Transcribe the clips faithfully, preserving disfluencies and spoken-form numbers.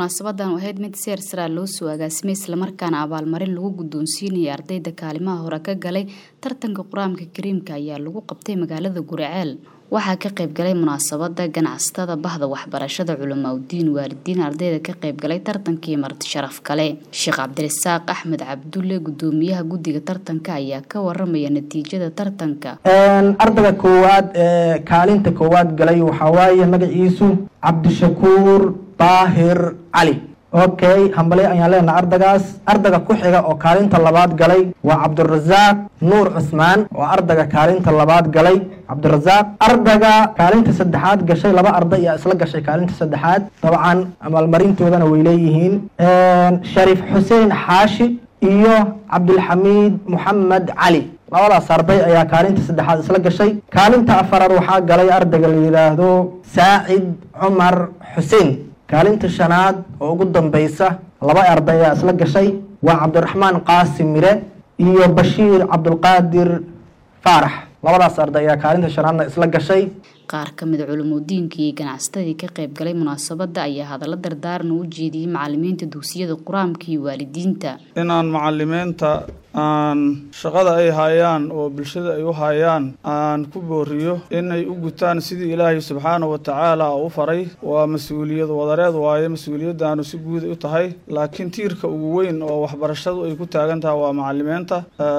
munaasabadan waxay mid seer sara loo soo agaasimay isla markaana abaalmarin lagu guddoonsiinayay ardayda kaalimaha hore ka galay tartanka Quraanka Kariimka ayaa lagu qabtay magaalada Guriceel. waxaa ka qayb galay munaasabada ganacsatada bahda waxbarashada culamaa diin waalidiin ardayda ka qayb galay tartankii marti sharaf kale. Sheekh Cabdirasaaq Axmed Cabdulle gudoomiyaha guddiga tartanka ayaa ka waramaya natiijada tartanka. een ardayga koowaad ee kaalinta koowaad galay waxa waaye magaciisu Cabdishakuur Baahir Ali. okay hambali ayaan leenahay ardagaas. ardayga ku xiga oo kaalinta labaad galay waa Cabdirasaaq Nuur Cusmaan oo ardayga kaalinta labaad galay Cabdirasaaq. ardayga kaalinta saddexaad gashay laba arday ayaa isla gashay kaalinta saddexaad dabcan abaalmarintoodana way leeyihiin een Sharif Xuseen Xaashi iyo Cabdulxamiid Muhammad Ali. labadaas arday ayaa kaalinta saddexaad isla gashay. kaalinta afaraad waxaa galay ardayga la yiraahdo Saacid Cumar Xuseen. kaalinta shanaad oo ugu dambaysa laba arday ayaa isla gashay waa Cabdiraxmaan Qaasim Mire iyo Bashiir Cabdulqaadir Faarax. labadaas arday ayaa kaalinta shanaadna isla gashay. qaar ka mid ah culumoodiinka iyo ganacsatada ka qayb galay munaasabada ayaa hadallo dardaaran u jeediyay macallimiinta dugsiyada Quraanka iyo waalidiinta inaan macallimiinta aan shaqada ay hayaan oo bulshada ay u hayaan aan ku booriyo inay u gutaan sidii Ilaahay subxaanahu wa ta'aala u faray. waa mas'uuliyad wadareed waaye mas'uuliyadaanu si guud u tahay laakiin tiirka ugu weyn oo waxbarashadu ay ku taagan tahay waa macallimiinta.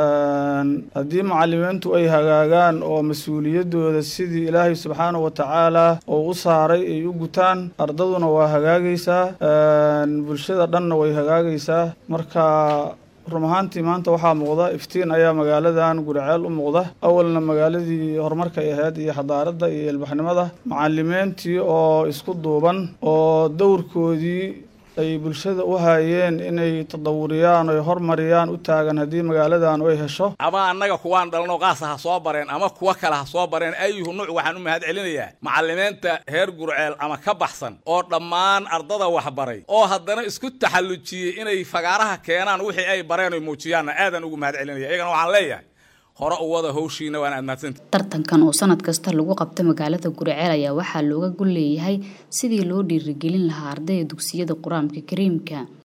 haddii macallimiintu ay hagaagaan oo mas'uuliyadooda sidii Ilaahay subxaanahu wa ta'aala oo u saaray ay u gutaan ardaduna waa hagaagaysaa bulshada dhanna way hagaagaysaa. marka rumahantii maanta waxaa muuqda iftiin ayaa magaaladan Guriceel u muuqda. awalna magaaladii horumarka ay ahayd iyo xadaaradda iyo ilbaxnimada macallimiintii oo isku duuban oo dowrkoodii ay bulshada u hayeen inay tadawuriyaan oo horumariyaan u taagan hadii magaaladan ay hesho. ama annaga kuwaan dhalno qaas ha soo bareen ama kuwa kale ha soo bareen ayuhu nuuc waxaan u mahad celinayaa macallimiinta heer Guriceel ama ka baxsan oo dhammaan ardada wax baray oo haddana isku taxallujiyay inay fagaaraha keenaan wixii ay bareen oo muujiyaan aadan ugu mahad celinaya. iyagana waxaan leeyahay hore u wada hawshiina waan aadmaadsan. tartankan oo sanad kasta lagu qabto magaalada Guriceel ayaa waxaa looga gol leeyahay sidii loo dhiirigelin lahaa ardayda dugsiyada Quraanka Kariimka.